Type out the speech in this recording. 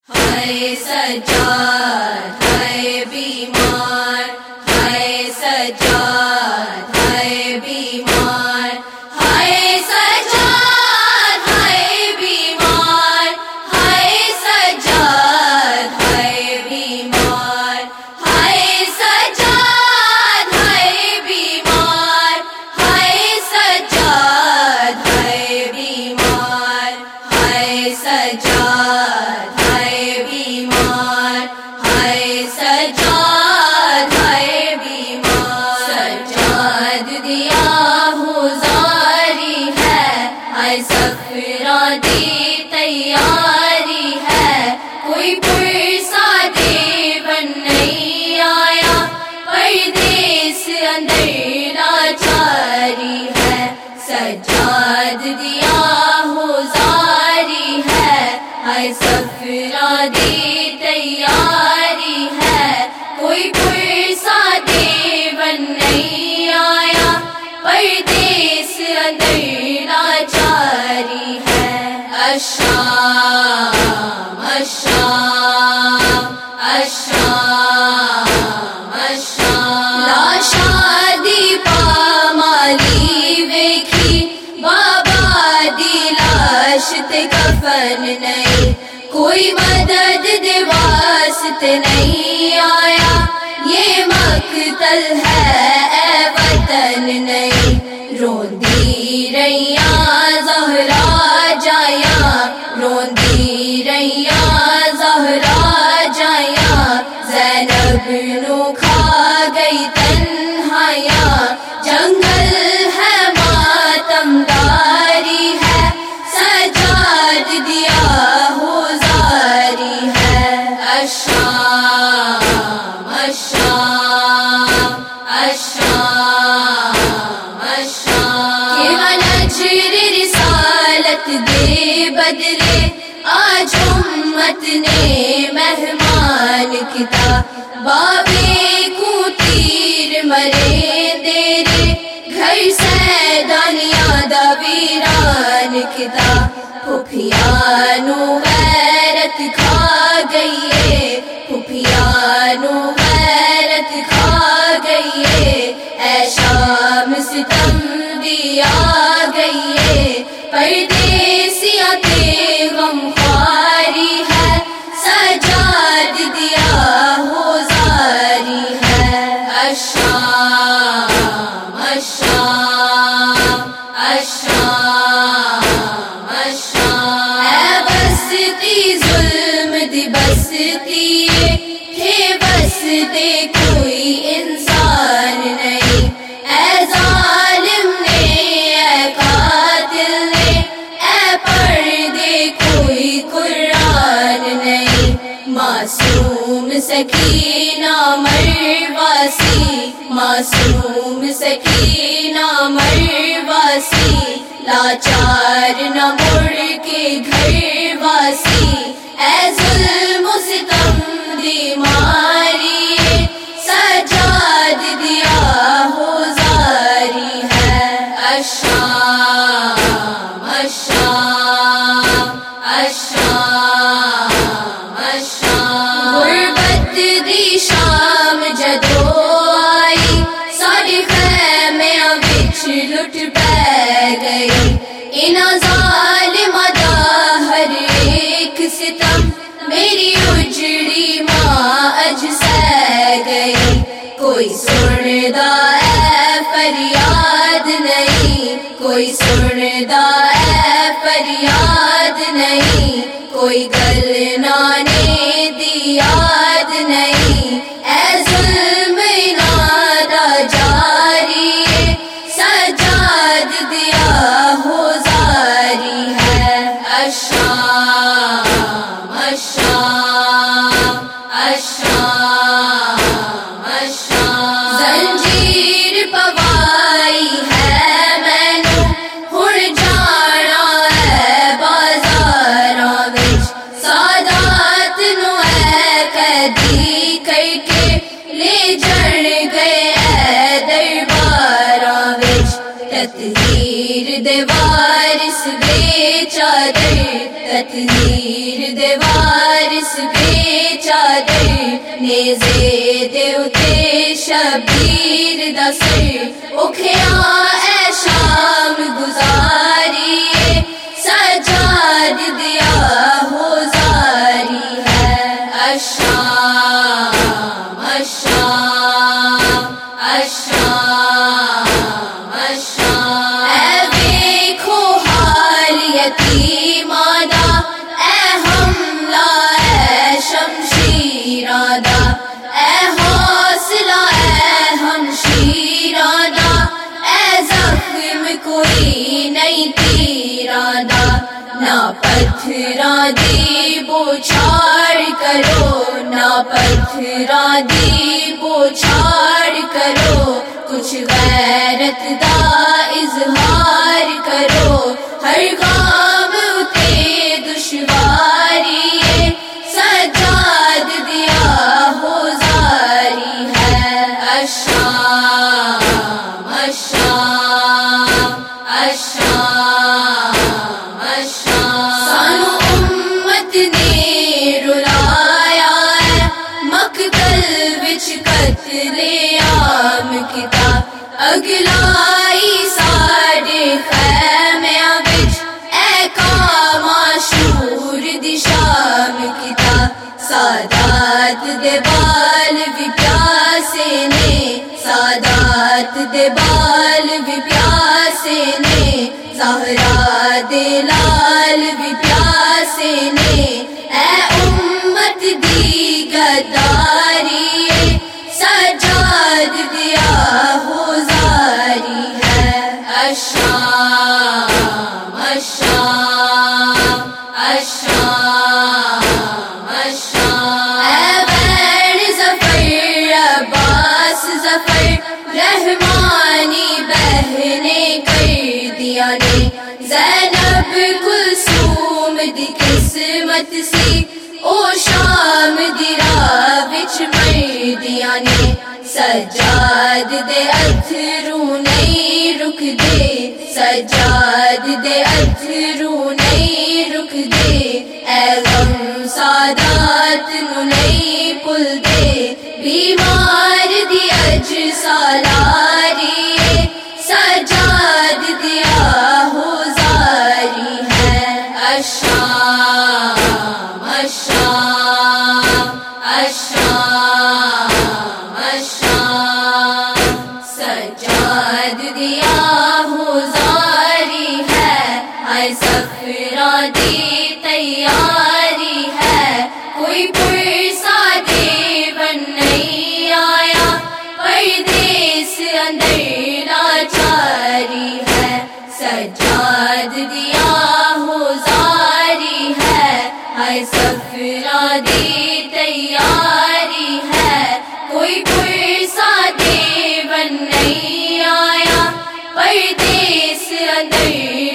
ہائے سجاد ہائے بیمار، ہائے سجاد ہائے بیمار، ہائے سجاد ہائے بیمار، ہائے سجاد ہائے بیمار، ہائے سجاد ہائے بیمار، ہائے سجاد ہائے بیمار، ہائے سجاد ہائے بیمار، ہائے سجاد ہائے بیمار، سجاد دیا ہزاری ہے، ہائے سفرا دی تیاری ہے، کوئی پرسادے بن نہیں آیا، پردیس اندر لاچاری ہے، سجاد دیا ہزاری ہے، ہائے سفرا دی تیاری ہے، کوئی پرسادے بن نہیں آیا، پردیس اندر لاچاری ہے، الشام الشام الشام الشام، لاشاں دی پامالی ویکھی، بابا دی لاش تے کفن نہیں، کوئی مدد دے واسطے نہیں آیا، یہ مقتل ہے اے وطن نہیں، روندی رہیاں زہرا جایاں، روندی رہیاں زہرا جایاں، زینب نو کھا گئی تنہائیاں، جنگل ہے ماتم داری ہے، سجاد دیا ہزاری ہے، الشام الشام الشام الشام، کہ نجر رسالت دے بدلے، آج امت نے مہمان کتا، بابے کو تیر مرے دیرے، گھر سیدانیاں دا ویران کتا، پھپھیانو غیرت کھا گئی ہے، پھپھیانو غیرت کھا گئی ہے، اے شام ستم دیا گئی ہے، پردیسیاں تے غم خواری ہے، سجاد دیا ہزاری ہے، الشام الشام الشام الشام، اے بستی ظلم دی بستی تھے، بستے کوئی انسان نہیں، اے ظالم نے اے قاتل نے، اے پردے کوئی قرآن نہیں، معصوم سکینہ مرواسی، معصوم سکینہ مرواسی، لاچار نہ مڑ کے گھر واسی، اے ظلم و ستم دی ماری، سجاد دیا ہزاری ہے، الشام الشام الشام الشام، غربت دی شام جدو آئی، سارے خیمیاں وچ لٹ پے گئی، انہاں ظالماں دا ہر ایک ستم، میری اجڑی ماں اج سہ گئی، کوئی سندا اے فریاد نہیں، کوئی سندا اے فریاد نہیں، کوئی گلنانے دی یاد نہیں، اے ظلم نادا جاری، سجاد دیا ہزاری ہے، الشام الشام الشام الشام، زنجیر پوائی ہے مینوں، ہن جانا ہے بازاراں وچ، سادات نو اے قیدی کر کے لے جڑ گئے اے درباراں وچ، تطہیر دے وارث بے چادر، تطہیر دے وارث بے چادر نیزے دے اتے شبیر دا سر اکھیا اے شام گزاری سجاد دیا ہو زاری ہے الشام الشام الشام الشام اے دیکھو حال یتیماں دا اے حملہ اے شمشیراں دا اے حوصلہ اے ہمشیراں دا اے زخم کوئی نہیں تیراں دا نہ پتھراں دی بوچھاڑ کرو نہ پتھراں دی بوچھاڑ کرو کچھ غیرت دا اظہار کرو ہر گام اتے دشواری سجاد دیا ہو زاری ہے الشام الشام الشام الشام سانو امت نے رلایا ہے مقتل وچ قتل عام کیتا اگلائی ساڈے خیمیاں وچ اے کاماشور دی شام کیتا سادات دے بال بھی پیاسے نے سادات دے بال بھی پیاسے نے زہرا دے لال بھی پیاسے نے اے امت دی غداری سجاد دیا ہو زاری ہے الشام الشام الشام الشام اے بین ظفر عباس ظفر رحمانی بہنے کر دیا نے زینب کلثوم دی قسمت سی او شام دی راہ وچ مر دیا نے سجاد دے اتھرو نہیں رک دے سجاد دے اتھرو نہیں رک دے اے غم سادات نو نہیں بھل دے بیمار دی اج سالاری سجاد دیا ہو زاری ہے الشام الشام الشام الشام سجاد دیا ہو زاری ہے ہائے سفراں دی تیاری ہے کوئی پرسا دے بن نہیں آیا پردیس اندر لاچاری ہے سجاد دیا ہو زاری ہے ہائے سفراں دی تیاری ہے کوئی پرسا دے بن نہیں آیا پردیس اندر